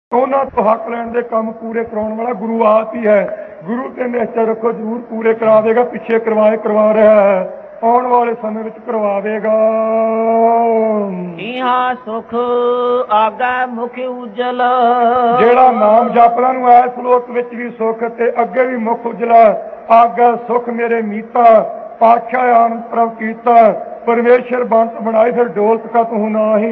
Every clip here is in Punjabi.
ਉਹਨਾਂ ਤੋਂ ਹੱਕ ਲੈਣ ਦੇ ਕੰਮ ਪੂਰੇ ਕਰਾਉਣ ਵਾਲਾ ਗੁਰੂ ਆਪ ਹੀ ਹੈ। ਗੁਰੂ ਤੇ ਨਿਸ਼ਚੈ ਰੱਖੋ, ਜ਼ਰੂਰ ਪੂਰੇ ਕਰਾ ਦੇਗਾ। ਪਿੱਛੇ ਕਰਵਾ ਰਿਹਾ ਹੈ, ਆਉਣ ਵਾਲੇ ਸਮੇਂ ਵਿੱਚ ਕਰਵਾਵੇਗਾ। ਇਹਾਂ ਸੁਖ ਆਗਾ ਮੁਖ ਉਜਲ। ਜਿਹੜਾ ਨਾਮ ਜਪਦਾ ਨੂੰ ਐ ਸ਼ਲੋਕ ਵਿੱਚ ਵੀ ਸੁਖ ਤੇ ਅੱਗੇ ਵੀ ਮੁਖ ਉਜਲਾ। ਆਗਾ ਸੁਖ ਮੇਰੇ ਮੀਤਾ, ਪਾਤਸ਼ਾਹ ਆਨੰਦ ਪ੍ਰਭ ਕੀਤਾ। परमेश्वर बंत बनाए फिर डोलत का तू नाही।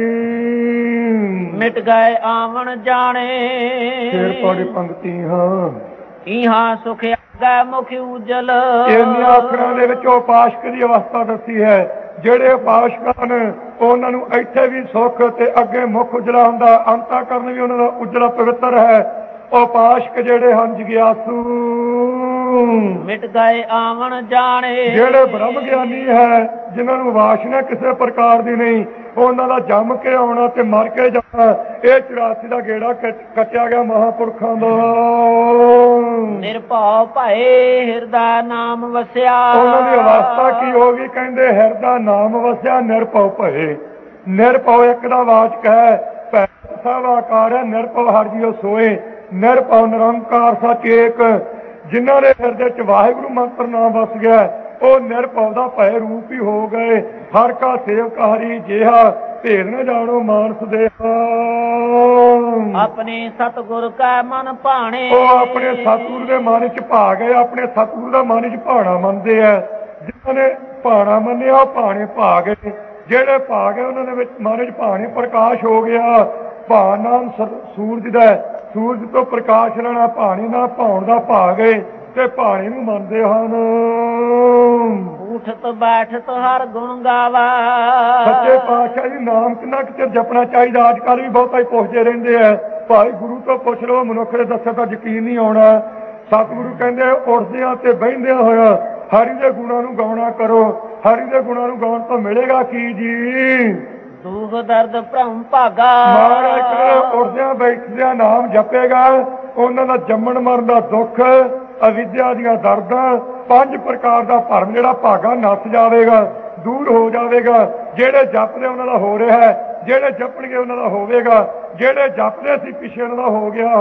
मिट गए आवन जाने फिर पढ़ी पंक्ति हाँ इहाँ सुख आगा मुख उजल। इन्हीं अखरां दे विच उपासक दी अवस्था दसी है। ਜਿਹੜੇ ਉਪਾਸਕ ਹਨ ਉਹਨਾਂ ਨੂੰ ਇੱਥੇ ਵੀ ਸੁੱਖ ਤੇ ਅੱਗੇ ਮੁੱਖ ਉਜਲਾ ਹੁੰਦਾ। ਅੰਤःਕਰਨ ਵੀ ਉਹਨਾਂ ਦਾ ਉਜਲਾ ਪਵਿੱਤਰ ਹੈ। ਉਪਾਸਕ ਜਿਹੜੇ ਹਨ ਜਗਿਆਸੂ ਮਿਟ ਗਏ ਆਵਣ ਜਾਣੇ। ਜਿਹੜੇ ਬ੍ਰਹਮ ਗਿਆਨੀ ਹੈ, ਜਿਨ੍ਹਾਂ ਨੂੰ ਵਾਸ਼ਨਾ ਕਿਸੇ ਪ੍ਰਕਾਰ ਦੀ ਨਹੀਂ, ਉਹਨਾਂ ਦਾ ਜੰਮ ਕੇ ਆਉਣਾ ਤੇ ਮਰ ਕੇ ਜਾਣਾ। ਇਹ 84 ਦਾ ਗੇੜਾ ਕੱਟਿਆ ਗਿਆ ਮਹਾਂਪੁਰਖਾਂ ਦਾ। ਨਿਰਭਉ ਭਏ ਹਿਰਦਾ ਨਾਮ ਵਸਿਆ। ਉਹਨਾਂ ਦੀ ਅਵਸਥਾ ਕੀ ਹੋ ਗਈ? ਕਹਿੰਦੇ ਹਿਰਦਾ ਨਾਮ ਵਸਿਆ ਨਿਰਭਉ ਭਏ। ਨਿਰਭਉ ਇੱਕ ਦਾ ਵਾਚਕ ਹੈ, ਭੈ ਸਭ ਆਕਾਰ ਹੈ। ਨਿਰਭਉ ਹਰਿ ਜੀਉ ਸੋਏ, ਨਿਰਭਉ ਨਿਰੰਕਾਰ ਸੱਚ ਏਕ। ਜਿਨ੍ਹਾਂ ਦੇ ਹਿਰਦੇ ਚ ਵਾਹਿਗੁਰੂ ਮੰਤਰ ਨਾਮ ਵਸ ਗਿਆ, ਉਹ ਨਿਰਭਉ ਦਾ ਭੈ ਰੂਪ ਹੀ ਹੋ ਗਏ। ਹਰ ਕਾ ਸੇਵਕ ਹਰੀ ਜਿਹਾ, ਭੇਦ न ਜਾਣੋ ਮਾਨਸ ਦੇਹਾ। ਆਪਣੇ ਸਤਿਗੁਰ ਕਾ ਮਨ ਭਾਣੇ। ਉਹ ਆਪਣੇ ਸਤਿਗੁਰ ਦੇ ਮਨ ਚ ਭਾ ਗਏ। ਆਪਣੇ ਸਤਿਗੁਰ ਦਾ ਮਨ ਚ ਭਾਣਾ ਮੰਨਦੇ ਆ। ਜਿਨ੍ਹਾਂ ਨੇ ਭਾਣਾ ਮੰਨਿਆ ਉਹ ਭਾਣੇ ਭਾ ਗਏ। ਜਿਹੜੇ ਭਾ ਗਏ ਉਹਨਾਂ ਦੇ ਵਿੱਚ ਮਨ ਚ ਭਾਣੇ ਪ੍ਰਕਾਸ਼ ਹੋ ਗਿਆ। ਭਾ ਨਾਮ ਸੂਰਜ ਦਾ, ਸੂਰਜ ਤੋਂ ਪ੍ਰਕਾਸ਼ ਲੈਣਾ। ਭਾਣੇ ਨਾਲ ਭਾਉਣ ਦਾ ਭਾ ਗਏ ਤੇ ਭਾਣੇ ਨੂੰ ਮੰਨਦੇ ਹਨ। ਉਠਤ ਬੈਠਤ ਹਰ ਗੁਣ ਗਾਵਾ। ਸੱਚੇ ਪਾਤਸ਼ਾਹ ਜੀ ਨਾਮ ਕਿੰਨਾ ਕੁ ਚਿਰ ਜਪਣਾ ਚਾਹੀਦਾ? ਅੱਜ ਕੱਲ੍ਹ ਵੀ ਬਹੁਤਾ ਹੀ ਪੁੱਛਦੇ ਰਹਿੰਦੇ ਆ। ਭਾਈ ਗੁਰੂ ਤੋਂ ਪੁੱਛ ਲਓ, ਮਨੁੱਖ ਦੇ ਦੱਸੇ ਤਾਂ ਯਕੀਨ ਨਹੀਂ ਆਉਣਾ। ਸਤਿਗੁਰੂ ਕਹਿੰਦੇ ਉੱਠਦਿਆਂ ਤੇ ਬਹਿੰਦਿਆਂ ਹੋਇਆ ਹਰੀ ਦੇ ਗੁਣਾਂ ਨੂੰ ਗਾਉਣਾ ਕਰੋ। ਹਰੀ ਦੇ ਗੁਣਾਂ ਨੂੰ ਗਾਉਣ ਤੋਂ ਮਿਲੇਗਾ ਕੀ ਜੀ? ਦੁਖ ਦਰਦ ਭ੍ਰਮ ਭਾਗਾ। ਮਹਾਰਾਜ ਉੱਠਦਿਆਂ ਬੈਠਦਿਆਂ ਨਾਮ ਜਪੇਗਾ, ਉਹਨਾਂ ਦਾ ਜੰਮਣ ਮਰਨ ਦਾ ਦੁੱਖ, ਅਵਿਦਿਆ ਦੀਆਂ ਦਰਦਾਂ, 5 ਪ੍ਰਕਾਰ ਦਾ ਭਰਮ ਜਿਹੜਾ ਭਾਗਾ ਨੱਸ ਜਾਵੇਗਾ, ਦੂਰ ਹੋ ਜਾਵੇਗਾ। ਜਿਹੜੇ ਜਪਦੇ ਉਹਨਾਂ ਦਾ ਹੋ ਰਿਹਾ ਹੈ, ਜਿਹੜੇ ਜਪਣਗੇ ਉਹਨਾਂ ਦਾ ਹੋਵੇਗਾ। ਜਿਹੜੇ ਜਪਦੇ ਸੀ ਪਿੱਛੇ ਉਹਨਾਂ ਦਾ ਹੋ ਗਿਆ।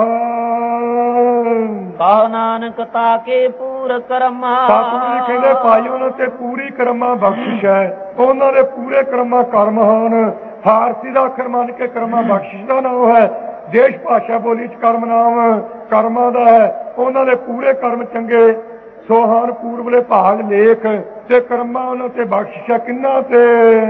ਕਹ ਨਾਨਕ ਤਾਕੇ ਪੂਰ ਕਰਮਾ। ਸਤਿਗੁਰੂ ਜੀ ਕਹਿੰਦੇ ਭਾਈ ਉਹਨਾਂ ਤੇ ਪੂਰੀ ਕਰਮਾਂ ਬਖਸ਼ਿਸ਼ ਹੈ। ਉਹਨਾਂ ਦੇ ਪੂਰੇ ਕਰਮਾਂ ਕਰਮ ਹਨ। ਫਾਰਸੀ ਦਾ ਅੱਖਰ ਮੰਨ ਕੇ ਕਰਮਾਂ ਬਖਸ਼ਿਸ਼ ਦਾ ਨਾਮ ਹੈ। ਦੇਸ਼ ਭਾਸ਼ਾ ਬੋਲੀ ਚ ਕਰਮ ਨਾਮ ਕਰਮਾਂ ਦਾ ਹੈ। ਉਹਨਾਂ ਦੇ ਪੂਰੇ ਕਰਮ ਚੰਗੇ ਸੋਹਾਨ ਪੂਰਬਲੇ ਭਾਗ ਲੇਖ ਤੇ ਕਰਮਾਂ ਉਹਨਾਂ ਤੇ ਬਖਸ਼ਿਸ਼ ਹੈ। ਕਿੰਨਾ ਤੇ?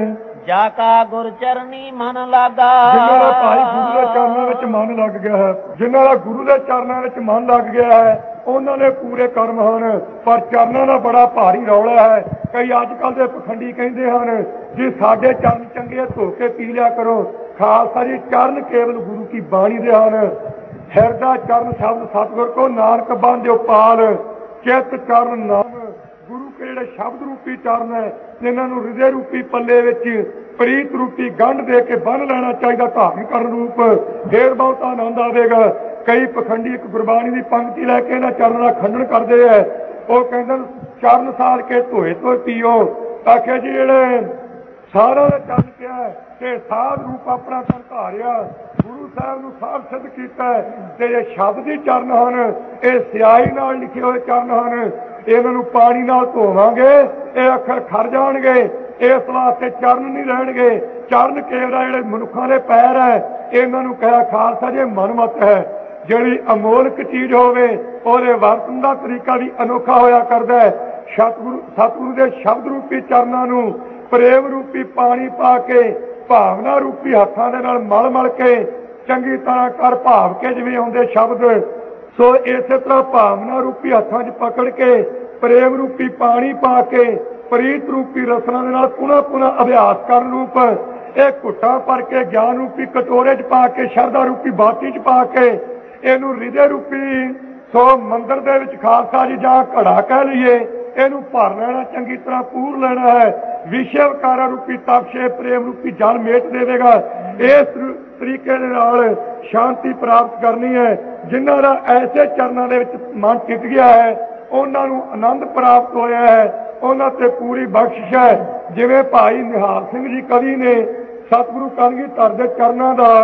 ਜਾ ਕਾ ਗੁਰ ਚਰਨੀ ਮਨ ਲਾਗਾ। ਜਿਨ੍ਹਾਂ ਦਾ ਭਾਈ ਗੁਰੂ ਦੇ ਚਰਨਾਂ ਵਿੱਚ ਮਨ ਲੱਗ ਗਿਆ ਹੈ, ਜਿਨ੍ਹਾਂ ਦਾ ਗੁਰੂ ਦੇ ਚਰਨਾਂ ਵਿੱਚ ਮਨ ਲੱਗ ਗਿਆ ਹੈ, ਉਹਨਾਂ ਦੇ ਪੂਰੇ ਕਰਮ ਹਨ। ਪਰ ਚਰਨਾਂ ਦਾ ਬੜਾ ਭਾਰੀ ਰੌਲਾ ਹੈ। ਕਈ ਅੱਜ ਕੱਲ੍ਹ ਦੇ ਪਖੰਡੀ ਕਹਿੰਦੇ ਹਨ ਜੀ ਸਾਡੇ ਚਰਨ ਚੰਗੇ ਧੋ ਕੇ ਪੀ ਲਿਆ ਕਰੋ। ਖਾਲਸਾ ਜੀ ਚਰਨ ਕੇਵਲ ਗੁਰੂ ਕੀ ਬਾਣੀ ਦੇ ਹਨ। ਹਿਰਦਾ ਚਰਨ ਸ਼ਬਦ ਸਤਿਗੁਰ ਕੋ ਨਾਨਕ ਬੰਧਿਓ ਪਾਲ। ਚਿੱਤ ਚਰਨ ਨਾਮ ਗੁਰੂ ਕੇ ਜਿਹੜੇ ਸ਼ਬਦ ਰੂਪੀ ਚਰਨ ਹੈ, ਇਹਨਾਂ ਨੂੰ ਹਿਰਦੇ ਰੂਪੀ ਪੱਲੇ ਵਿੱਚ ਪ੍ਰੀਤ ਰੂਪੀ ਗੰਢ ਦੇ ਕੇ ਬੰਨ੍ਹ ਲੈਣਾ ਚਾਹੀਦਾ ਧਾਰਨ ਕਰਨ ਰੂਪ। ਫੇਰ ਬਹੁਤ ਆਨੰਦ ਆਵੇਗਾ। ਕਈ ਪਖੰਡੀ ਇੱਕ ਗੁਰਬਾਣੀ ਦੀ ਪੰਕਤੀ ਲੈ ਕੇ ਇਹਨਾਂ ਚਰਨਾਂ ਦਾ ਖੰਡਨ ਕਰਦੇ ਹੈ। ਉਹ ਕਹਿੰਦੇ ਚਰਨ ਸਾਰ ਕੇ ਧੋਏ ਧੋਏ ਪੀਓ। ਆਖਿਆ ਜੀ ਜਿਹੜੇ ਸਾਰਾ ਦਾ ਚਰਨ ਕਿਹਾ ਤੇ ਸਾਧ ਰੂਪ ਆਪਣਾ ਧਾਰਿਆ, ਗੁਰੂ ਸਾਹਿਬ ਨੂੰ ਸਾਧ ਸਿੱਧ ਕੀਤਾ। ਤੇ ਇਹ ਸ਼ਬਦ ਹੀ ਚਰਨ ਹਨ, ਇਹ ਸਿਆਹੀ ਨਾਲ ਲਿਖੇ ਹੋਏ ਚਰਨ ਹਨ। ਇਹਨਾਂ ਨੂੰ ਪਾਣੀ ਨਾਲ ਧੋਵਾਂਗੇ, ਇਹ ਅੱਖਰ ਖੜ ਜਾਣਗੇ। ਇਸ ਵਾਸਤੇ ਚਰਨ ਨਹੀਂ ਰਹਿਣਗੇ। ਚਰਨ ਕੇਵਲ ਜਿਹੜੇ ਮਨੁੱਖਾਂ ਦੇ ਪੈਰ ਹੈ, ਇਹਨਾਂ ਨੂੰ ਕਿਹਾ ਖਾਲਸਾ ਜੀ ਮਨਮਤ ਹੈ। ਜਿਹੜੀ ਅਮੋਲਕ ਚੀਜ਼ ਹੋਵੇ ਉਹਦੇ ਵਰਤਣ ਦਾ ਤਰੀਕਾ ਵੀ ਅਨੋਖਾ ਹੋਇਆ ਕਰਦਾ ਹੈ। ਸਤਿਗੁਰੂ ਦੇ ਸ਼ਬਦ ਰੂਪੀ ਚਰਨਾਂ ਨੂੰ ਪ੍ਰੇਮ ਰੂਪੀ ਪਾਣੀ ਪਾ ਕੇ, ਭਾਵਨਾ ਰੂਪੀ ਹੱਥਾਂ ਦੇ ਨਾਲ ਮਲ ਮਲ ਕੇ ਚੰਗੀ ਤਰ੍ਹਾਂ ਕਰ ਭਾਵ ਕੇ ਜਿਵੇਂ ਆਉਂਦੇ ਸ਼ਬਦ, ਸੋ ਇਸੇ ਤਰ੍ਹਾਂ ਭਾਵਨਾ ਰੂਪੀ ਹੱਥਾਂ 'ਚ ਪਕੜ ਕੇ, ਪ੍ਰੇਮ ਰੂਪੀ ਪਾਣੀ ਪਾ ਕੇ, ਪ੍ਰੀਤ ਰੂਪੀ ਰਸਨਾ ਦੇ ਨਾਲ ਪੁਨः ਅਭਿਆਸ ਕਰਨ ਰੂਪ ਇਹ ਘੁੱਟਾਂ ਭਰ ਕੇ ਗਿਆਨ ਰੂਪੀ ਕਟੋਰੇ 'ਚ ਪਾ ਕੇ, ਸ਼ਰਧਾ ਰੂਪੀ ਬਾਟੀ 'ਚ ਪਾ ਕੇ ਇਹਨੂੰ ਹਿਰਦੇ ਰੂਪੀ ਸੋ ਮੰਦਰ ਦੇ ਵਿੱਚ ਖਾਲਸਾ ਜੀ ਜਾਂ ਘੜਾ ਕਹਿ ਲਈਏ, ਇਹਨੂੰ ਭਰ ਲੈਣਾ, ਚੰਗੀ ਤਰ੍ਹਾਂ ਪੂਰ ਲੈਣਾ ਹੈ। ਵਿਸ਼ੇ ਵਿਕਾਰਾ ਰੂਪੀ ਤਪਸ਼ੇ ਪ੍ਰੇਮ ਰੂਪੀ ਜਲ ਮੇਟ ਦੇਵੇਗਾ। ਇਸ ਤਰੀਕੇ ਦੇ ਨਾਲ ਸ਼ਾਂਤੀ ਪ੍ਰਾਪਤ ਕਰਨੀ ਹੈ। ਜਿਨ੍ਹਾਂ ਦਾ ਐਸੇ ਚਰਨਾਂ ਦੇ ਵਿੱਚ ਮਨ ਟਿਕ ਗਿਆ ਹੈ, ਉਹਨਾਂ ਨੂੰ ਆਨੰਦ ਪ੍ਰਾਪਤ ਹੋਇਆ ਹੈ। ਉਹਨਾਂ ਤੇ ਪੂਰੀ ਬਖਸ਼ਿਸ਼ ਹੈ। ਜਿਵੇਂ ਭਾਈ ਨਿਹਾਲ ਸਿੰਘ ਜੀ ਕਵੀ ਨੇ ਸਤਿਗੁਰੂ ਕਲਗੀਧਰ ਦੇ ਚਰਨਾਂ ਦਾ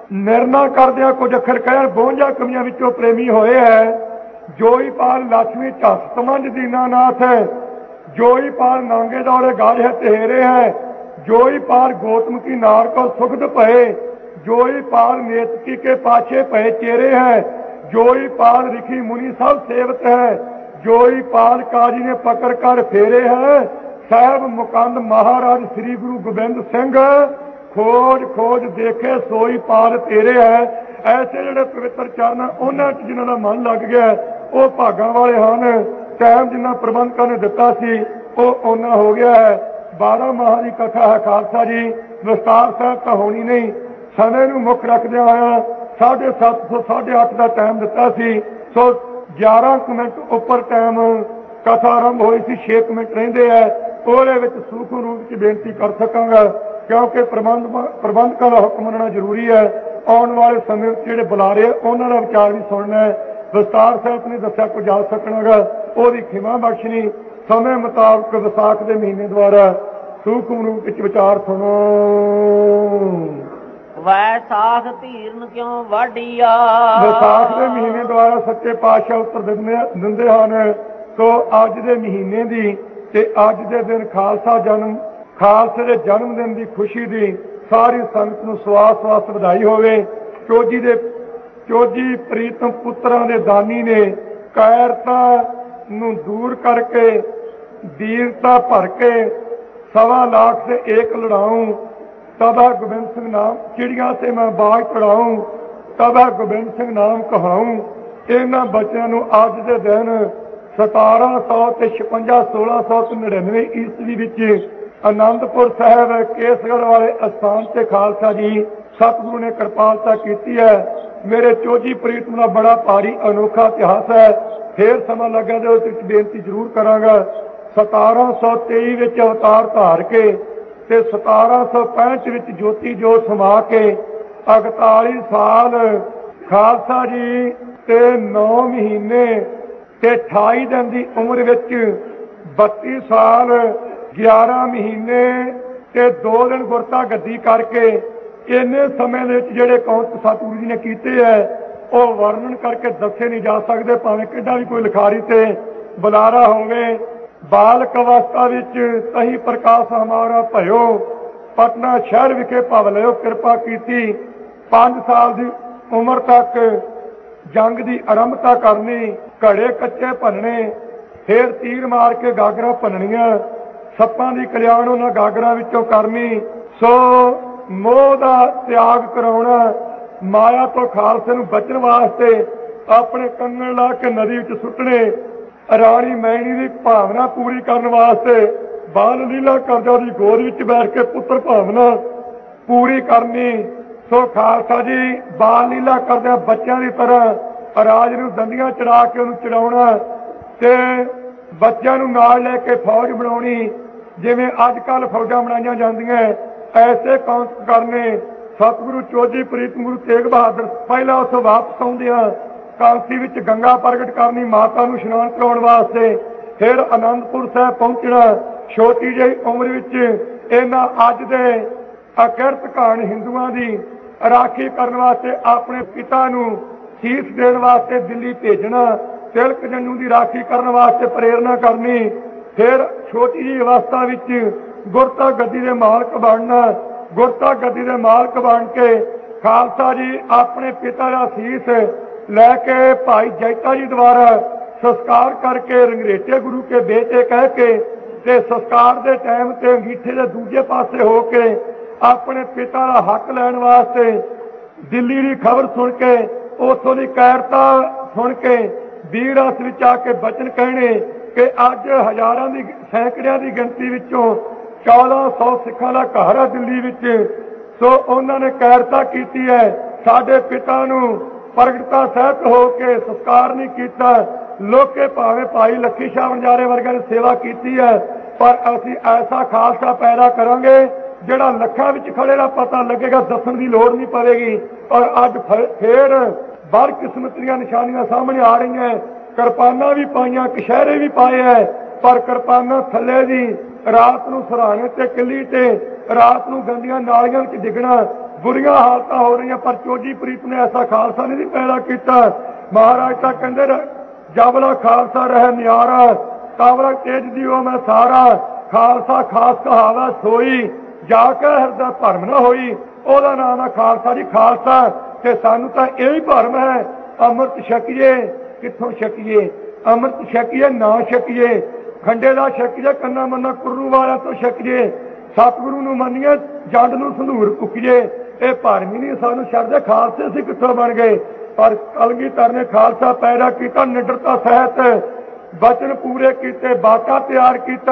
ਨਿਰਣਾ ਕਰਦਿਆਂ ਕੁਝ ਅੱਖਰ ਕਹਿਣ 52 ਕਮੀਆਂ ਵਿੱਚੋਂ ਪ੍ਰੇਮੀ ਹੋਏ ਹੈ। ਜੋਈਪਾਲ ਲక్ష్ਮੀ ਝੱਸ ਤਮੰਜ ਦੀਨਾਨਾਥ ਹੈ। ਜੋਈਪਾਲ ਨਾਂਗੇ ਦੌੜੇ ਗਾਜ ਹੈ ਤੇਰੇ ਹੈ। ਜੋਈਪਾਲ गौतम की नार को सुखद भये। जोईपाल नेतकी के पाछे भय चेरे है। जोईपाल ऋषि मुनि सब सेवत है। जोईपाल काजी ने पकड़ कर फेरे है। साहब मुकंद महाराज श्री गुरु गोबिंद सिंह खोज खोज देखे सोई पाल तेरे है। ऐसे ਜਿਹੜੇ ਪਵਿੱਤਰ ਚਰਨ ਉਹਨਾਂ 'ਚ ਜਿਨ੍ਹਾਂ ਦਾ ਮਨ ਲੱਗ ਗਿਆ ਉਹ ਭਾਗਾਂ ਵਾਲੇ ਹਨ। ਟਾਈਮ ਜਿੰਨਾ ਪ੍ਰਬੰਧਕਾਂ ਨੇ ਦਿੱਤਾ ਸੀ ਉਹ ਓਨਾ ਹੋ ਗਿਆ ਹੈ। 12 ਮਾਹ ਦੀ ਕਥਾ ਹੈ ਖਾਲਸਾ ਜੀ। ਵਿਸਤਾਰ ਸਾਹਿਬ ਤਾਂ ਹੋਣੀ ਨਹੀਂ। ਸਮੇਂ ਨੂੰ ਮੁੱਖ ਰੱਖਦਿਆਂ ਹੋਇਆ 7:30 ਤੋਂ 8:30 ਦਾ ਟਾਈਮ ਦਿੱਤਾ ਸੀ। ਸੋ 11 ਮਿੰਟ ਉੱਪਰ ਟਾਈਮ ਕਥਾ ਆਰੰਭ ਹੋਈ ਸੀ। 6 ਮਿੰਟ ਰਹਿੰਦੇ ਹੈ। ਉਹਦੇ ਵਿੱਚ ਸੂਖਮ ਰੂਪ 'ਚ ਬੇਨਤੀ ਕਰ ਸਕਾਂਗਾ ਕਿਉਂਕਿ ਪ੍ਰਬੰਧਕਾਂ ਦਾ ਹੁਕਮ ਮੰਨਣਾ ਜ਼ਰੂਰੀ ਹੈ। ਆਉਣ ਵਾਲੇ ਸਮੇਂ ਵਿੱਚ ਜਿਹੜੇ ਬੁਲਾਰੇ ਉਹਨਾਂ ਦਾ ਵਿਚਾਰ ਵੀ ਸੁਣਨਾ ਹੈ। ਵਿਸਤਾਰ ਸਾਹਿਬ ਨੇ ਦੱਸਿਆ ਕੁਝ ਜਾ ਸਕਣਾਗਾ ਉਹਦੀ ਖਿਮਾ ਬਖਸ਼ਣੀ। ਸਮੇਂ ਮੁਤਾਬਕ ਵਿਸਾਖ ਦੇ ਮਹੀਨੇ ਦੁਆਰਾ ਸੂਖਮ ਰੂਪ ਵਿੱਚ ਵਿਚਾਰ ਸੁਣੋ। ਵੈਸਾਖ ਧੀਰਨ ਕਿਉਂ ਵਾਢੀਆ। ਵਿਸਾਖ ਦੇ ਮਹੀਨੇ ਦੁਆਰਾ ਸੱਚੇ ਪਾਤਸ਼ਾਹ ਉੱਤਰ ਦਿੰਦੇ ਹਨ। ਸੋ ਅੱਜ ਦੇ ਮਹੀਨੇ ਦੀ ਤੇ ਅੱਜ ਦੇ ਦਿਨ ਖਾਲਸੇ ਦੇ ਜਨਮ ਦਿਨ ਦੀ ਖੁਸ਼ੀ ਦੀ ਸਾਰੀ ਸੰਗਤ ਨੂੰ ਸਵਾਸ ਵਧਾਈ ਹੋਵੇ। ਚੋਜੀ ਪ੍ਰੀਤਮ ਪੁੱਤਰਾਂ ਦੇ ਦਾਨੀ ਨੇ ਕਾਇਰਤਾ ਨੂੰ ਦੂਰ ਕਰਕੇ ਵੀਰਤਾ ਭਰ ਕੇ 1.25 ਲੱਖ से एक लड़ाऊं तब गोबिंद सिंह नाम चिड़िया से मैं बाग चढ़ाऊं तब गोबिंद सिंह नाम कहाऊं। इन्हां बच्चों नूं अज दे दिन 1756-1699 ईस्वी विच आनंदपुर साहब केसगढ़ वाले अस्थान से खालसा जी सतगुरु ने कृपालता की है। मेरे चोजी प्रीतम का बड़ा भारी अनोखा इतिहास है। फिर समा लग्या तो उस बेनती जरूर करांगा। 1723 विच अवतार धार के ते 1765 विच ज्योति जो समा के 41 साल खालसा जी ते 9 महीने ते 28 दिन की उम्र विच 32 साल 11 महीने ते 2 दिन गुरता गद्दी करके इन्ने समय दे विच जिहड़े कौंत सतगुरु जी ने कीते है ਉਹ वर्णन करके दसे नहीं जा सकते। भावें किड्डा भी कोई लिखारी ते बुलारा होवे। बालक अवस्था विच तही प्रकाश हमारा भयो पटना शहर विखे भव लियो कृपा कीती। 5 साल की उम्र तक जंग की आरंभता करनी। घड़े कच्चे भनने फिर तीर मार के गागरां भननियां। सप्पां की कल्याण उन्हां गागरां विचों करनी। सो मोह का त्याग कराउणा। माया तो खालसे नूं बचण वास्ते अपने कंगण ला के नदी विच सुੱਟਣੇ। राणी मैणी की भावना पूरी करने वास्ते बाल लीला करजा की गोद विच बैठ के पुत्र भावना पूरी करनी। सो खालसा जी बाल लीला करदे बच्चों की तरह राज नूं दंदियां चढ़ा के उन्हें चढ़ाउणा ते बच्चों नूं नाल लैके फौज बनाउणी। जिवें अजकल फौजां बनाईयां जांदियां ऐसे कौंस करने। सतगुरु चोजी प्रीतम गुरु तेग बहादुर पहला उस वापस आउंदियां कांसी विच गंगा प्रगट करनी माता नूं इशनान कराउण वास्ते। फिर आनंदपुर साहब पहुंचना। छोटी जी उम्र विच इन्हां अज दे अकिरत घाण हिंदुआं दी राखी करन वास्ते अपने पिता नूं सीस देण वास्ते दिल्ली भेजना। तिलक जन्नू की राखी करन वास्ते प्रेरणा करनी। फिर छोटी जी अवस्था विच गुरता गद्दी दे मालक बनना। गुरता गद्दी दे मालक बन के खालसा जी अपने पिता का सीस लैके भाई जैता जी द्वारा संस्कार करके रंगरेटे गुरु के बेटे कह के ते संस्कार के टाइम से अंगीठे के दूजे पासे हो के अपने पिता का हक लैण वास्ते दिल्ली की खबर सुन के उतों की कायरता सुन के वीर रस विच आके बचन कहने कि अज हजारां की सैकड़ियां की गिनती विचों 1400 सिखां दा घर है दिल्ली विच। सो उन्होंने कायरता की है। साडे पिता नूं प्रगटता सहित हो के संस्कार नहीं किया। लोके भावें भाई लखी शाह वंजारे वर्गा ने सेवा की है पर असीं ऐसा खालसा पैदा करांगे जिहड़ा लखां विच खड़े दा पता लगेगा दसन की लोड़ नहीं पवेगी। और अज फिर बदकिस्मत दीआं निशानियां सामने आ रही हैं। किरपानां भी पाईयां कशहरे भी पाए है पर किरपानां थल्ले दी रात नूं सराहने ते किली ते रात नूं गंदियां नालियां विच डिगना बुरियां हालत हो रही, पर चोजी प्रीत ने ऐसा खालसा नहीं पैदा किया। महाराज तो कहते जबला खालसा रह नियारा, कावरा तेज दियो मैं सारा, खालसा खास कहावा सोई, जाके हृदय भरम न होई। ओदा नाम है खालसा जी। खालसा ते सानू तां यही भरम है, अमृत छकीए कित्थों छकीए, अमृत छकीए ना छकीए, खंडे दा छकीए, कन्ना मन्ना कुर्रू वाला तो छकीए, सतगुरु नूं मन्नीए, जंड नूं संधूर फुकीए। ये भरम ही नहीं सानू छड्डदे, खालसे असीं कित्थों बन गए। पर कलगीधर ने खालसा पैदा किया, निडरता सहित बचन पूरे किए, बाटा तैयार किया,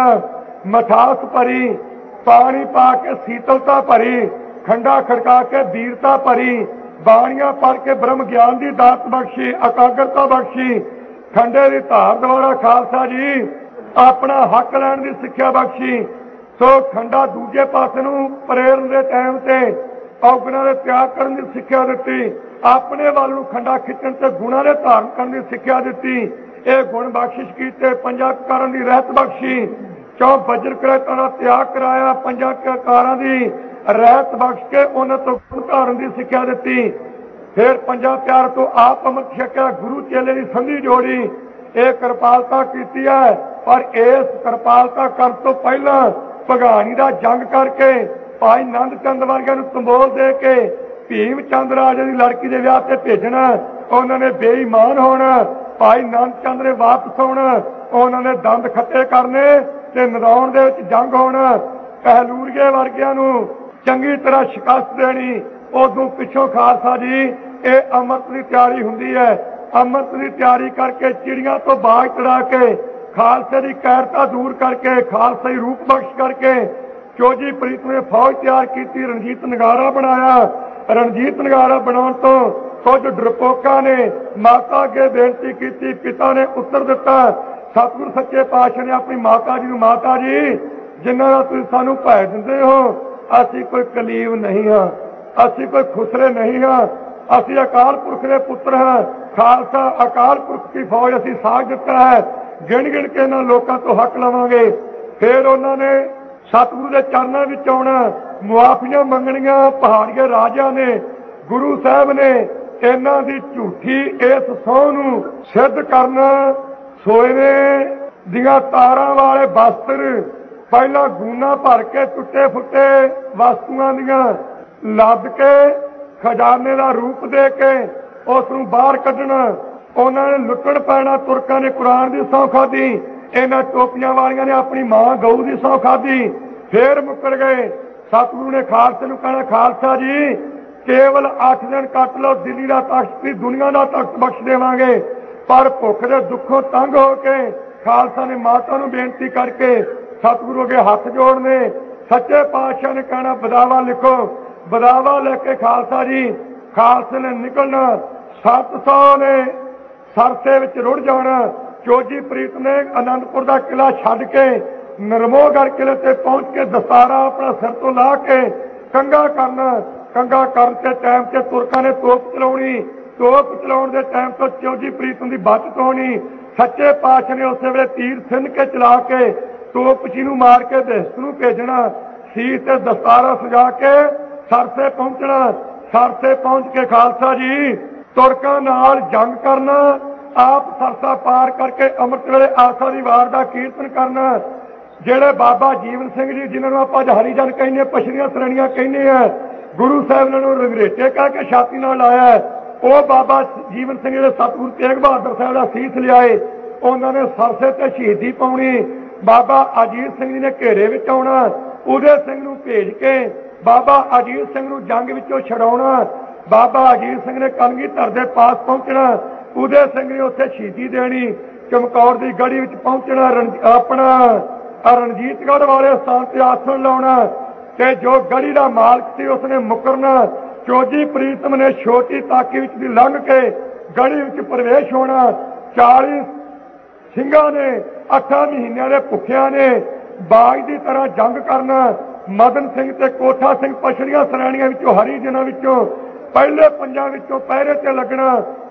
मठास भरी, पानी पा के शीतलता भरी, खंडा खड़का के वीरता भरी, बाणियां पढ़ के ब्रह्म ज्ञान की दात बख्शी, एकाग्रता बख्शी, खंडे की धार द्वारा खालसा जी अपना हक लैण की सिक्ख्या बख्शी। सो खंडा दूजे पासे नूं प्रेरण के टाइम से औगुणां दे त्याग करन की सिक्ख्या दित्ती, अपने वाल नूं खंडा खिੱਚਣ ते गुणां दे धारण करन की सिक्ख्या दित्ती। ये गुण बख्शिश कीते, पंजां ककारां दी रहत बख्शी, 4 वज्र करैतां दा त्याग कराया, पंजां ककारां दी रहत बख्श के उन्हां तों गुण धारण की सिक्ख्या दित्ती। फिर 5 प्यार तो आप अमृत छकिया, गुरु चेले की संधि जोड़ी। ये कृपालता की है, पर इस कृपालता कर तो पहला भगानी का जंग करके भाई नंद चंद वर्गिਆਂ ਨੂੰ तंबोल दे के भीम चंद राजे की लड़की के विआह से भेजना, उन्होंने बेईमान होना, भाई नंद चंद ने वापस आना, उन्होंने दंद खट्टे करने ते मैदान दे विच जंग होना, कहलूरीए वर्गिਆਂ ਨੂੰ चंगी तरह शिकस्त देनी। उदों पिछों खालसा जी ये अमृत की तैयारी हुंदी है, अमृत की तैयारी करके चिड़ियां तो बाज चढ़ा के खालसे की कैरता दूर करके खालसाई रूप बख्श करके चोजी प्रीत ने फौज तैयार की, रणजीत नगारा बनाया। रणजीत नगारा बनाने तो कुछ डरपोका ने माता अगे बेनती की, पिता ने उत्तर दिता। सतगुरु सच्चे पातशाह ने अपनी माता जी, माता जी जिन्हां दा तुसीं सानूं भै दिंदे हो, असीं कोई कलीब नहीं हाँ, असीं कोई खुसरे नहीं हाँ, असीं अकाल पुरख के पुत्र हैं। खालसा अकाल पुरख की फौज असीं साथ दिता है, गिण गिण के इन्हां लोकां तो हक लवांगे। फिर उन्होंने सतगुरु के चरणों में आना, मुआफियां मंगनियां। पहाड़िए राजा ने, गुरु साहब ने इन्हां दी झूठी इस सौं नूं सिद्ध करना, सोने दियां तारां वाले वस्त्र पहला गूना भर के टुटे फुटे वस्तुआं दियां लद के खजाने का रूप दे के उस नूं बाहर कढ़ना। उन्होंने लुटण पैना, तुरकां ने कुरान की सौं खाधी, इन्हां टोपियां वालियां ने अपनी मां गऊ की सौं खाधी। फिर मुकर गए। सतगुरु ने खालसे नूं कहना, खालसा जी केवल 8 दिन कट लो, दिल्ली का तख्त भी दुनिया का तख्त बख्श देवांगे। पर भुख के दुखों तंग होके खालसा ने माता नूं बेनती करके सतगुरु अगे हथ जोड़ने। सच्चे पातशाह ने कहना बदावा लिखो, बदावा लेके खालसा जी खालसे ने निकलना। 700 ने सरसे विच रुड़ जाना। चोजी प्रीत ने आनंदपुर का किला छड्ड के नरमोहगढ़ किले ते पहुंच के दस्तारा अपना सिर तो ला के कंगा करना। कंगा करन के टाइम से तुरकां ने तोप चलाउणी, तोप चलाउण के टाइम तो चोजी प्रीत की बचत होनी। सच्चे पातशाह ने उस वेले तीर सिन के चला के तोपची नूं मार के देश नूं भेजना। सीस ते दस्तारा सजा के सरसे पहुंचना। सरसे पहुंच के खालसा जी तुरकां नाल जंग करना, आप सरसा पार करके अमृत वेले आसा दी वार दा कीर्तन करना। जेड़े बाबा जीवन सिंह जी जिन्होंने आप हरिजन कहने, पछड़ियां श्रेणियां कहने हैं, गुरु साहब ने रंगरेटे कह के छाती नाल लाया है, वो बाबा जीवन सिंह जी सतगुरु तेग बहादुर साहब का सीस लियाए। उन्होंने सरसे ते शहीदी पाउणी। बाबा अजीत सिंह जी ने घेरे विच आउणा, उदय सिंह नूं भेज के बाबा अजीत सिंह नूं जंग विचों छड़ाउणा। बाबा अजीत सिंह ने कलगीधर दे पास पहुंचना, उदय सिंह ने उत्थे शहीदी देनी। चमकौर की गढ़ी विच पहुंचना, अपना रणजीतगढ़ वाले स्थान से आसन लाउणा ते जो गढ़ी का मालक सी उसने मुकरना। चोजी प्रीतम ने छोटी ताकी विच दी लंघ के गढ़ी विच प्रवेश होना। 40 ਸਿੰਘਾਂ ने 8 महीनों के भुखिया ने बाग की तरह जंग करना। मदन सिंह ते कोठा सिंह पछड़ियां श्रेणियां विचों हरिजनां विचों पहले पंजां विचों पहरे ते लगना।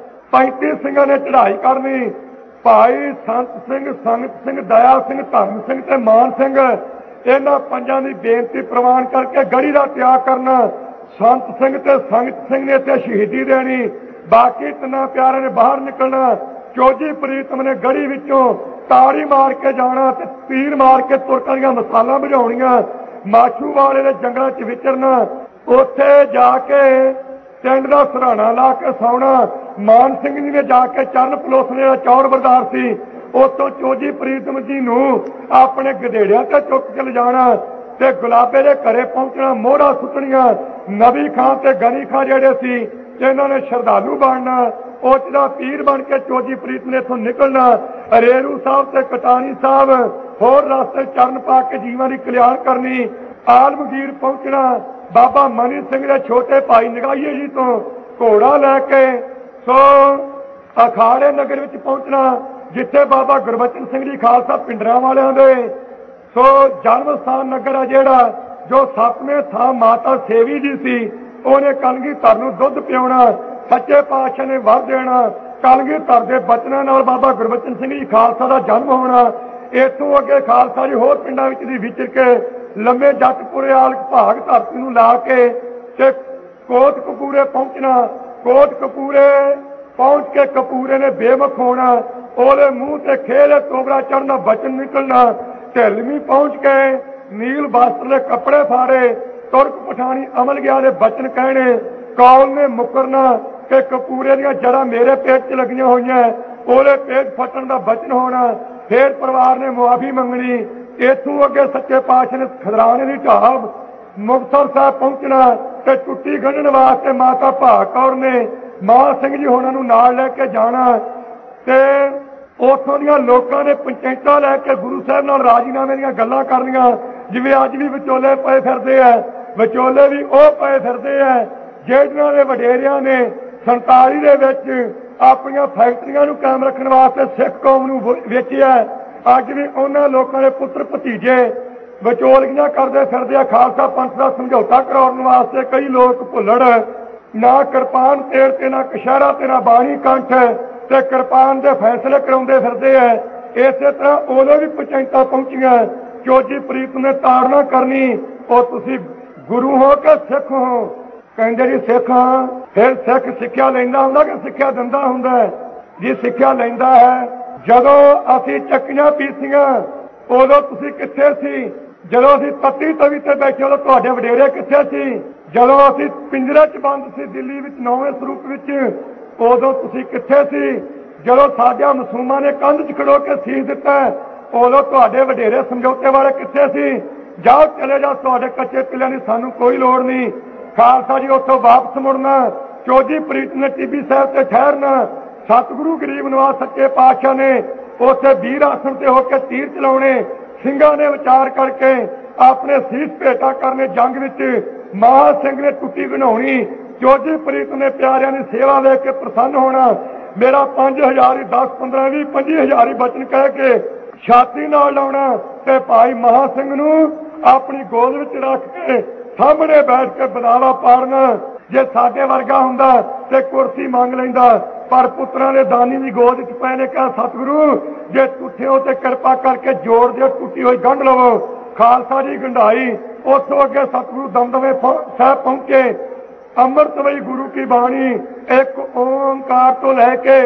35 ਸਿੰਘਾਂ ने चढ़ाई करनी। भाई संत सिंह, संगत सिंह, दया सिंह, धर्म सिंह ते मान सिंह इन्हां पंजां दी बेनती प्रवान करके गढ़ी का त्याग करना। ਸੰਤ ਸਿੰਘ ਤੇ ਸੰਗਤ ਸਿੰਘ ਨੇ ਇੱਥੇ ਸ਼ਹੀਦੀ ਦੇਣੀ। ਬਾਕੀ ਤਿੰਨਾਂ ਪਿਆਰਿਆਂ ਨੇ ਬਾਹਰ ਨਿਕਲਣਾ। ਚੋਜੀ ਪ੍ਰੀਤਮ ਨੇ ਗੜੀ ਵਿੱਚੋਂ ਤਾੜੀ ਮਾਰ ਕੇ ਜਾਣਾ ਤੇ ਤੀਰ ਮਾਰ ਕੇ ਤੁਰਕਾਂ ਦੀਆਂ ਮਸਾਲਾਂ ਵਜਾਉਣੀਆਂ। ਮਾਛੂਵਾੜੇ ਦੇ ਜੰਗਲਾਂ 'ਚ ਵਿਚਰਨਾ। ਉੱਥੇ ਜਾ ਕੇ ਟੈਂਟ ਦਾ ਸਰਾਣਾ ਲਾ ਕੇ ਸੌਣਾ। ਮਾਨ ਸਿੰਘ ਜੀ ਨੇ ਜਾ ਕੇ ਚਰਨ ਪਲੋਸਣੇ ਦਾ ਚੌਰ ਬਰਦਾਰ ਸੀ, ਉੱਥੋਂ ਚੋਜੀ ਪ੍ਰੀਤਮ ਜੀ ਨੂੰ ਆਪਣੇ ਗਧੇੜਿਆਂ ਤੇ ਚੁੱਕ ਕੇ ਲਿਜਾਣਾ ਤੇ ਗੁਲਾਬੇ ਦੇ ਘਰੇ ਪਹੁੰਚਣਾ। ਮੋਹਰਾਂ ਸੁੱਟਣੀਆਂ। ਨਬੀ ਖਾਂ ਤੇ ਗਨੀ ਖਾਂ ਜਿਹੜੇ ਸੀ ਇਹਨਾਂ ਨੇ ਸ਼ਰਧਾਲੂ ਬਣਨਾ। ਉੱਚ ਦਾ ਪੀਰ ਬਣ ਕੇ ਚੋਜੀ ਪ੍ਰੀਤ ਨੇ ਇੱਥੋਂ ਨਿਕਲਣਾ। ਰੇਰੂ ਸਾਹਿਬ ਤੇ ਕਟਾਣੀ ਸਾਹਿਬ ਹੋਰ ਰਸਤੇ ਚਰਨ ਪਾ ਕੇ ਜੀਵਾਂ ਦੀ ਕਲਿਆਣ ਕਰਨੀ। ਆਲਮਗੀਰ ਪਹੁੰਚਣਾ। ਬਾਬਾ ਮਨੀ ਸਿੰਘ ਦੇ ਛੋਟੇ ਭਾਈ ਨਗਾਈਏ ਜੀ ਤੋਂ ਘੋੜਾ ਲੈ ਕੇ ਸੋ ਅਖਾੜੇ ਨਗਰ ਵਿੱਚ ਪਹੁੰਚਣਾ, ਜਿੱਥੇ ਬਾਬਾ ਗੁਰਬਚਨ ਸਿੰਘ ਜੀ ਖਾਲਸਾ ਪਿੰਡਰਾਂ ਵਾਲਿਆਂ ਦੇ ਸੋ ਜਨਮ ਸਥਾਨ ਨਗਰ ਆ ਜਿਹੜਾ, ਜੋ 7ਵੇਂ ਥਾਂ ਮਾਤਾ ਸੇਵੀ ਜੀ ਸੀ, ਉਹਨੇ ਕਲਗੀਧਰ ਨੂੰ ਦੁੱਧ ਪਿਆਉਣਾ। ਸੱਚੇ ਪਾਤਸ਼ਾਹ ਨੇ ਵਰ ਦੇਣਾ। ਕਲਗੀਧਰ ਦੇ ਬਚਨਾਂ ਨਾਲ ਬਾਬਾ ਗੁਰਬਚਨ ਸਿੰਘ ਜੀ ਖਾਲਸਾ ਦਾ ਜਨਮ ਹੋਣਾ। ਇੱਥੋਂ ਅੱਗੇ ਖਾਲਸਾ ਜੀ ਹੋਰ ਪਿੰਡਾਂ ਵਿੱਚ ਦੀ ਵਿਚਰ ਕੇ ਲੰਮੇ ਜੱਟਪੁਰੇ ਆਲਕ ਭਾਗ ਧਰਤੀ ਨੂੰ ਲਾ ਕੇ ਤੇ ਕੋਟ ਕਪੂਰੇ ਪਹੁੰਚਣਾ। ਕੋਟ ਕਪੂਰੇ ਪਹੁੰਚ ਕੇ ਕਪੂਰੇ ਨੇ ਬੇਮੁਖ ਹੋਣਾ। ਉਹਦੇ ਮੂੰਹ ਤੇ ਖੇਲੇ ਤੋਬਰਾ ਚੜ੍ਹਨਾ, ਬਚਨ ਨਿਕਲਣਾ। ਢਿਲਵੀਂ ਪਹੁੰਚ ਕੇ ਨੀਲ ਵਸਤਰ ਦੇ ਕੱਪੜੇ ਫਾੜੇ, ਤੁਰਕ ਪਠਾਣੀ ਅਮਲ ਗਿਆ ਦੇ ਬਚਨ ਕਹਿਣੇ। ਕੌਲ ਨੇ ਮੁਕਰਨਾ ਕਿ ਕਪੂਰੇ ਦੀਆਂ ਜੜ੍ਹਾਂ ਮੇਰੇ ਪੇਟ 'ਚ ਲੱਗੀਆਂ ਹੋਈਆਂ, ਉਹਦੇ ਪੇਟ ਫਟਣ ਦਾ ਬਚਨ ਹੋਣਾ। ਫੇਰ ਪਰਿਵਾਰ ਨੇ ਮੁਆਫੀ ਮੰਗਣੀ। ਇੱਥੋਂ ਅੱਗੇ ਸੱਚੇ ਪਾਤਸ਼ਾਹ ਨੇ ਖਦਰਾਣੇ ਦੀ ਢਾਬ ਮੁਕਤਸਰ ਸਾਹਿਬ ਪਹੁੰਚਣਾ ਤੇ ਟੁੱਟੀ ਗੰਢਣ ਵਾਸਤੇ ਮਾਤਾ ਭਾਗ ਕੌਰ ਨੇ ਮਾਂ ਸਿੰਘ ਜੀ ਹੋਣਾ ਨੂੰ ਨਾਲ ਲੈ ਕੇ ਜਾਣਾ ਤੇ ਉੱਥੋਂ ਦੀਆਂ ਲੋਕਾਂ ਨੇ ਪੰਚਾਇਤਾਂ ਲੈ ਕੇ ਗੁਰੂ ਸਾਹਿਬ ਨਾਲ ਰਾਜੀਨਾਮੇ ਦੀਆਂ ਗੱਲਾਂ ਕਰਨੀਆਂ। ਜਿਵੇਂ ਅੱਜ ਵੀ ਵਿਚੋਲੇ ਪਏ ਫਿਰਦੇ ਆ, ਵਿਚੋਲੇ ਵੀ ਉਹ ਪਏ ਫਿਰਦੇ ਆ ਜਿਹੜਿਆਂ ਦੇ ਵਡੇਰਿਆਂ ਨੇ 47 ਦੇ ਵਿੱਚ ਆਪਣੀਆਂ ਫੈਕਟਰੀਆਂ ਨੂੰ ਕਾਇਮ ਰੱਖਣ ਵਾਸਤੇ ਸਿੱਖ ਕੌਮ ਨੂੰ ਵੇਚਿਆ। ਅੱਜ ਵੀ ਉਹਨਾਂ ਲੋਕਾਂ ਦੇ ਪੁੱਤਰ ਭਤੀਜੇ ਵਿਚੋਲਗੀਆਂ ਕਰਦੇ ਫਿਰਦੇ ਆ। ਖਾਲਸਾ ਪੰਥ ਦਾ ਸਮਝੌਤਾ ਕਰਾਉਣ ਵਾਸਤੇ ਕਈ ਲੋਕ ਭੁੱਲੜ, ਨਾ ਕਿਰਪਾਨ ਤੇਰ ਤੇ ਨਾ ਕਸ਼ਹਿਰਾ ਤੇ ਨਾ ਬਾਣੀ ਕੰਠ ਤੇ ਕਿਰਪਾਨ ਦੇ ਫੈਸਲੇ ਕਰਾਉਂਦੇ ਫਿਰਦੇ ਆ। ਇਸੇ ਤਰ੍ਹਾਂ ਉਦੋਂ ਵੀ ਪੰਚਾਇਤਾਂ ਪਹੁੰਚੀਆਂ। ਚੋਜੀ ਪ੍ਰੀਤ ਨੇ ਤਾੜਨਾ ਕਰਨੀ, ਉਹ ਤੁਸੀਂ ਗੁਰੂ ਹੋ ਕੇ ਸਿੱਖ ਹੋ। ਕਹਿੰਦੇ ਜੀ ਸਿੱਖ ਹਾਂ। ਫਿਰ ਸਿੱਖ ਸਿੱਖਿਆ ਲੈਂਦਾ ਹੁੰਦਾ ਕਿ ਸਿੱਖਿਆ ਦਿੰਦਾ ਹੁੰਦਾ? ਜੀ ਸਿੱਖਿਆ ਲੈਂਦਾ ਹੈ। ਜਦੋਂ ਅਸੀਂ ਚੱਕੀਆਂ ਪੀਸੀਆਂ ਉਦੋਂ ਤੁਸੀਂ ਕਿੱਥੇ ਸੀ? ਜਦੋਂ ਅਸੀਂ ਤੱਤੀ ਤਵੀ ਤੇ ਬੈਠੇ ਉਦੋਂ ਤੁਹਾਡੇ ਵਡੇਰੇ ਕਿੱਥੇ ਸੀ? ਜਦੋਂ ਅਸੀਂ ਪਿੰਜਰੇ 'ਚ ਬੰਦ ਸੀ ਦਿੱਲੀ ਵਿੱਚ 9ਵੇਂ ਸਰੂਪ ਵਿੱਚ, ਉਦੋਂ ਤੁਸੀਂ ਕਿੱਥੇ ਸੀ? ਜਦੋਂ ਸਾਡਿਆਂ ਮਾਸੂਮਾਂ ਨੇ ਕੰਧ 'ਚ ਖੜੋ ਕੇ ਸੀਸ ਦਿੱਤਾ ਉਦੋਂ ਤੁਹਾਡੇ ਵਡੇਰੇ ਸਮਝੌਤੇ ਵਾਲੇ ਕਿੱਥੇ ਸੀ? ਜਾਓ ਚਲੇ ਜਾਓ, ਤੁਹਾਡੇ ਕੱਚੇ ਪਿੱਲਿਆਂ ਦੀ ਸਾਨੂੰ ਕੋਈ ਲੋੜ ਨਹੀਂ। ਖਾਲਸਾ ਜੀ ਉੱਥੋਂ ਵਾਪਸ ਮੁੜਨਾ। ਚੋਜੀ ਪ੍ਰੀਤ ਨੇ ਟਿੱਬੀ ਸਾਹਿਬ ਤੇ ਠਹਿਰਨਾ। ਸਤਿਗੁਰੂ ਗਰੀਬ ਨਿਵਾਸ ਸੱਚੇ ਪਾਤਸ਼ਾਹ ਨੇ ਉੱਥੇ ਵੀਰ ਆਸਣ ਤੇ ਹੋ ਕੇ ਤੀਰ ਚਲਾਉਣੇ। ਸਿੰਘਾਂ ਨੇ ਵਿਚਾਰ ਕਰਕੇ ਆਪਣੇ ਸੀਸ ਭੇਟਾ ਕਰਨੇ। ਜੰਗ ਵਿੱਚ ਮਹਾ ਸਿੰਘ ਨੇ ਟੁੱਟੀ ਬਣਾਉਣੀ। ਚੋਜੀ ਪ੍ਰੀਤ ਨੇ ਪਿਆਰਿਆਂ ਦੀ ਸੇਵਾ ਵੇਖ ਕੇ ਪ੍ਰਸੰਨ ਹੋਣਾ। ਮੇਰਾ 5000 ਹੀ 10 15 20 25000 ਹੀ ਬਚਨ ਕਹਿ ਕੇ ਛਾਤੀ ਨਾਲ ਲਾਉਣਾ ਤੇ ਭਾਈ ਮਹਾ ਸਿੰਘ ਨੂੰ ਆਪਣੀ ਗੋਦ ਵਿੱਚ ਰੱਖ ਕੇ ਸਾਹਮਣੇ ਬੈਠ ਕੇ ਬਦਾਵਾ ਪਾੜਨਾ। ਜੇ ਸਾਡੇ ਵਰਗਾ ਹੁੰਦਾ ਤੇ ਕੁਰਸੀ ਮੰਗ ਲੈਂਦਾ, ਪਰ ਪੁੱਤਰਾਂ ਦੇ ਦਾਨੀ ਦੀ ਗੋਦ 'ਚ ਪਏ ਨੇ ਕਿਹਾ ਸਤਿਗੁਰੂ ਜੇ ਟੁੱਟੇ ਹੋ ਤੇ ਕਿਰਪਾ ਕਰਕੇ ਜੋੜ ਦਿਓ, ਟੁੱਟੀ ਹੋਈ ਗੰਢ ਲਵੋ। ਖਾਲਸਾ ਜੀ ਗੰਢਾਈ। ਉੱਥੋਂ ਅੱਗੇ ਸਤਿਗੁਰੂ ਦਮਦਮੇ ਸਾਹਿਬ ਪਹੁੰਚੇ। ਅੰਮ੍ਰਿਤਮਈ ਗੁਰੂ ਕੀ ਬਾਣੀ ਇੱਕ ਓਂਕਾਰ ਤੋਂ ਲੈ ਕੇ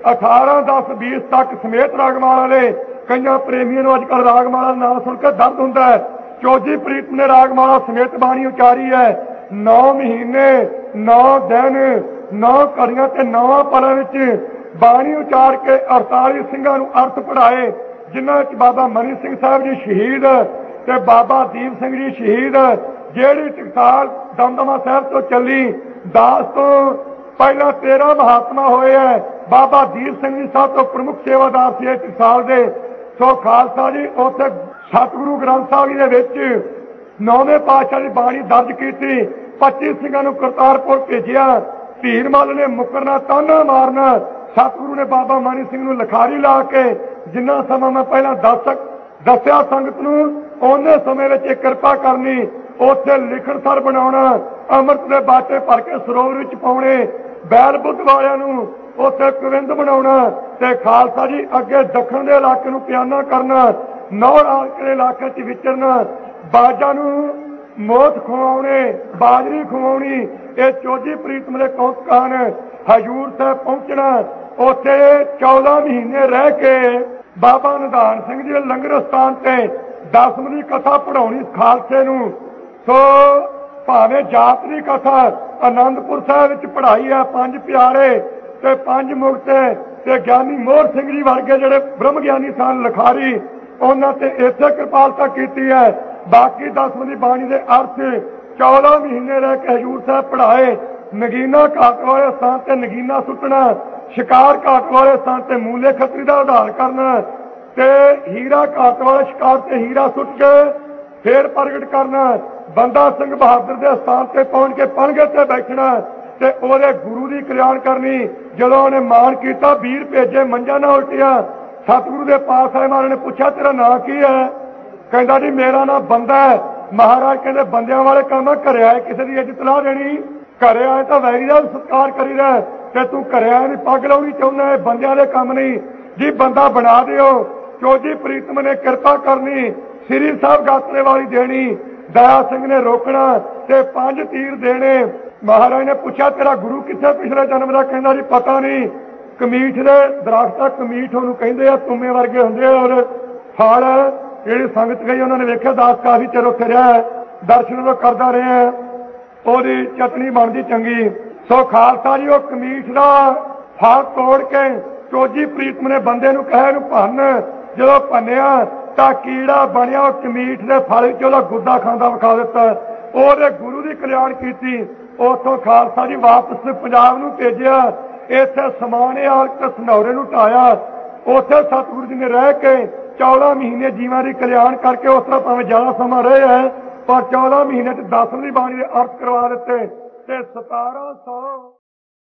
18 10 20 ਤੱਕ ਸਮੇਤ ਰਾਗਮਾਲਾ ਵਾਲੇ। ਕਈਆਂ ਪ੍ਰੇਮੀਆਂ ਨੂੰ ਅੱਜ ਕੱਲ੍ਹ ਰਾਗਮਾਲਾ ਦਾ ਨਾਮ ਸੁਣ ਕੇ ਦਰਦ ਹੁੰਦਾ ਹੈ। ਚੋਜੀ ਪ੍ਰੀਤ ਨੇ ਰਾਗਮਾਲਾ ਸਮੇਤ ਬਾਣੀ ਉਚਾਰੀ ਹੈ। 9 ਮਹੀਨੇ 9 ਦਿਨ 9 ਘੜੀਆਂ ਤੇ 9 ਪਲਾਂ ਵਿੱਚ ਬਾਣੀ ਉਚਾਰ ਕੇ 48 ਸਿੰਘਾਂ ਨੂੰ ਅਰਥ ਪੜ੍ਹਾਏ, ਜਿਨ੍ਹਾਂ ਵਿੱਚ ਬਾਬਾ ਮਨੀ ਸਿੰਘ ਸਾਹਿਬ ਜੀ ਸ਼ਹੀਦ ਤੇ ਬਾਬਾ ਦੀਪ ਸਿੰਘ ਜੀ ਸ਼ਹੀਦ। ਜਿਹੜੀ ਟਕਸਾਲ ਦਮਦਮਾ ਸਾਹਿਬ ਤੋਂ ਚੱਲੀ 10 ਤੋਂ ਪਹਿਲਾਂ 13 ਮਹਾਤਮਾ ਹੋਏ ਹੈ। ਬਾਬਾ ਦੀਪ ਸਿੰਘ ਜੀ ਸਭ ਤੋਂ ਪ੍ਰਮੁੱਖ ਸੇਵਾਦਾਰ ਸੀ ਇਹ ਟਕਸਾਲ ਦੇ। ਸੋ ਖਾਲਸਾ ਜੀ ਉੱਥੇ ਸਤਿਗੁਰੂ ਗ੍ਰੰਥ ਸਾਹਿਬ ਜੀ ਦੇ ਵਿੱਚ 9ਵੇਂ ਪਾਤਸ਼ਾਹ ਦੀ ਬਾਣੀ ਦਰਜ ਕੀਤੀ। 25 ਸਿੰਘਾਂ ਨੂੰ ਕਰਤਾਰਪੁਰ ਭੇਜਿਆ। ਧੀਰ ਮੱਲ ਨੇ ਮੁਕਰਨਾ, ਤਾਨਾ ਮਾਰਨਾ। ਸਤਿਗੁਰੂ ਨੇ ਬਾਬਾ ਮਨੀ ਸਿੰਘ ਨੂੰ ਲਿਖਾਰੀ ਲਾ ਕੇ ਜਿੰਨਾ ਸਮਾਂ ਮੈਂ ਪਹਿਲਾਂ ਦੱਸਿਆ ਸੰਗਤ ਨੂੰ, ਉਹਨੇ ਸਮੇਂ ਵਿੱਚ ਇਹ ਕਿਰਪਾ ਕਰਨੀ। ਉੱਥੇ ਲਿਖਣ ਸਰ ਬਣਾਉਣਾ, ਅੰਮ੍ਰਿਤ ਦੇ ਬਾਟੇ ਭਰ ਕੇ ਸਰੋਵਰ ਵਿੱਚ ਪਾਉਣੇ, ਬੈਲ ਬੁੱਧ ਵਾਲਿਆਂ ਨੂੰ ਉੱਥੇ ਕੁਵਿੰਦ ਬਣਾਉਣਾ ਤੇ ਖਾਲਸਾ ਜੀ ਅੱਗੇ ਦੱਖਣ ਦੇ ਇਲਾਕੇ ਨੂੰ ਪਿਆਨਾ ਕਰਨਾ। ਨੌਰ ਆਲਕੇ ਇਲਾਕੇ 'ਚ ਵਿਚਰਨਾ, ਬਾਜਾਂ ਨੂੰ ਮੋਤ ਖਵਾਉਣੇ, ਬਾਜਰੀ ਖਵਾਉਣੀ, ਇਹ ਚੋਜੀ ਪ੍ਰੀਤਮ ਦੇ ਕੌਤਕ ਹਨ। ਹਜੂਰ ਸਾਹਿਬ ਪਹੁੰਚਣਾ, ਉੱਥੇ 14 ਮਹੀਨੇ ਰਹਿ ਕੇ ਬਾਬਾ ਨਿਧਾਨ ਸਿੰਘ ਜੀ ਦੇ ਲੰਗਰ ਸਥਾਨ ਤੇ ਦਸਮ ਦੀ ਕਥਾ ਪੜਾਉਣੀ ਖਾਲਸੇ ਨੂੰ। ਸੋ ਭਾਵੇਂ ਜਾਤ ਦੀ ਕਥਾ ਆਨੰਦਪੁਰ ਸਾਹਿਬ ਵਿੱਚ ਪੜ੍ਹਾਈ ਹੈ, 5 ਪਿਆਰੇ ਤੇ 5 ਮੁਕਤ ਤੇ ਗਿਆਨੀ ਮੋਹਰ ਸਿੰਘ ਜੀ ਵਰਗੇ ਜਿਹੜੇ ਬ੍ਰਹਮ ਗਿਆਨੀ ਸਨ ਲਿਖਾਰੀ, ਉਹਨਾਂ ਤੇ ਇਸੇ ਕਿਰਪਾਲਤਾ ਕੀਤੀ ਹੈ। ਬਾਕੀ ਦਸਮ ਦੀ ਬਾਣੀ ਦੇ ਅਰਥ 14 ਮਹੀਨੇ ਰਹਿ ਕੇ ਹਜੂਰ ਸਾਹਿਬ ਪੜ੍ਹਾਏ। ਨਗੀਨਾ ਘਾਟ ਵਾਲੇ ਸਥਾਨ ਤੇ ਨਗੀਨਾ ਸੁੱਟਣਾ, ਸ਼ਿਕਾਰ ਘਾਟ ਵਾਲੇ ਸਥਾਨ ਤੇ ਮੂਲੇ ਖੱਤਰੀ ਦਾ ਉਧਾਰ ਕਰਨਾ ਤੇ ਹੀਰਾ ਘਾਟ ਵਾਲੇ ਸ਼ਿਕਾਰ ਤੇ ਹੀਰਾ ਸੁੱਟ ਕੇ ਫੇਰ ਪ੍ਰਗਟ ਕਰਨਾ। ਬੰਦਾ ਸਿੰਘ ਬਹਾਦਰ ਦੇ ਸਥਾਨ ਤੇ ਪਹੁੰਚ ਕੇ ਪਣਗੇ ਤੇ ਬੈਠਣਾ ਤੇ ਉਹਦੇ ਗੁਰੂ ਦੀ ਕਲਿਆਣ ਕਰਨੀ। ਜਦੋਂ ਉਹਨੇ ਮਾਣ ਕੀਤਾ, ਵੀਰ ਭੇਜੇ ਮੰਝਾਂ ਨਾ ਉਲਟੀਆਂ। ਸਤਿਗੁਰੂ ਦੇ ਪਾਸ ਆਏ, ਮਹਾਰਾਜ ਨੇ ਪੁੱਛਿਆ ਤੇਰਾ ਨਾਂ ਕੀ ਹੈ? ਕਹਿੰਦਾ ਜੀ ਮੇਰਾ ਨਾਂ ਬੰਦਾ ਹੈ। ਮਹਾਰਾਜ ਕਹਿੰਦੇ ਬੰਦਿਆਂ ਵਾਲੇ ਕੰਮ ਘਰੇ ਆਏ ਕਿਸੇ ਦੀ ਇੱਜ਼ਤ ਲਾ ਦੇਣੀ? ਘਰੇ ਆਏ ਤਾਂ ਵੈਰੀ ਦਾ ਸਤਿਕਾਰ ਕਰੀਦਾ ਤੇ ਤੂੰ ਘਰੇ ਆਏ ਨਹੀਂ ਪੱਗ ਲਾਉਣੀ ਚਾਹੁੰਦਾ, ਇਹ ਬੰਦਿਆਂ ਦੇ ਕੰਮ ਨਹੀਂ ਜੀ। ਬੰਦਾ ਬਣਾ ਦਿਓ। ਚੋਜੀ ਪ੍ਰੀਤਮ ਨੇ ਕਿਰਪਾ ਕਰਨੀ, ਸ੍ਰੀ ਸਾਹਿਬ ਗਾਤਰੇ ਵਾਲੀ ਦੇਣੀ, ਦਇਆ ਸਿੰਘ ਨੇ ਰੋਕਣਾ ਤੇ 5 ਤੀਰ ਦੇਣੇ। ਮਹਾਰਾਜ ਨੇ ਪੁੱਛਿਆ ਤੇਰਾ ਗੁਰੂ ਕਿੱਥੇ ਪਿਛਲੇ ਜਨਮ ਦਾ? ਕਹਿੰਦਾ ਜੀ ਪਤਾ ਨਹੀਂ। ਕਮੀਠ ਦੇ ਦਰਖਤ ਆ, ਕਮੀਠ ਉਹਨੂੰ ਕਹਿੰਦੇ ਆ, ਤੁਮੇ ਵਰਗੇ ਹੁੰਦੇ ਆ। ਔਰ ਫਲ ਜਿਹੜੀ ਸੰਗਤ ਗਈ ਉਹਨਾਂ ਨੇ ਵੇਖਿਆ, ਦਾਸ ਕਾਫੀ ਚਿਰ ਉੱਥੇ ਰਿਹਾ, ਦਰਸ਼ਨ ਤੋਂ ਕਰਦਾ ਰਿਹਾ, ਉਹਦੀ ਚਟਣੀ ਬਣਦੀ ਚੰਗੀ। ਸੋ ਖਾਲਸਾ ਜੀ ਉਹ ਕਮੀਠ ਦਾ ਫਲ ਤੋੜ ਕੇ ਚੋਜੀ ਪ੍ਰੀਤਮ ਨੇ ਬੰਦੇ ਨੂੰ ਕਹੇ ਇਹਨੂੰ ਭੰਨ। ਜਦੋਂ ਭੰਨਿਆ ਤਾਂ ਕੀੜਾ ਬਣਿਆ, ਉਹ ਕਮੀਠ ਦੇ ਫਲ ਵਿੱਚ ਉਹਦਾ ਗੁੱਦਾ ਖਾਂਦਾ ਵਿਖਾ ਦਿੱਤਾ। ਉਹਦੇ ਗੁਰੂ ਦੀ ਕਲਿਆਣ ਕੀਤੀ। ਉੱਥੋਂ ਖਾਲਸਾ ਜੀ ਵਾਪਸ ਪੰਜਾਬ ਨੂੰ ਭੇਜਿਆ। ਇੱਥੇ ਸਮਾਣਿਆ ਤੇ ਸਨੌਰੇ ਨੂੰ ਢਾਇਆ। ਉੱਥੇ ਸਤਿਗੁਰੂ ਜੀ ਨੇ ਰਹਿ ਕੇ 14 ਮਹੀਨੇ ਜੀਵਾਂ ਦੀ ਕਲਿਆਣ ਕਰਕੇ, ਉਸ ਤਰ੍ਹਾਂ ਭਾਵੇਂ ਜ਼ਿਆਦਾ ਸਮਾਂ ਰਹੇ ਹੈ ਪਰ 14 ਮਹੀਨੇ ਚ 10ਵੀਂ ਬਾਣੀ ਦੇ ਅਰਥ ਕਰਵਾ ਦਿੱਤੇ ਤੇ 1700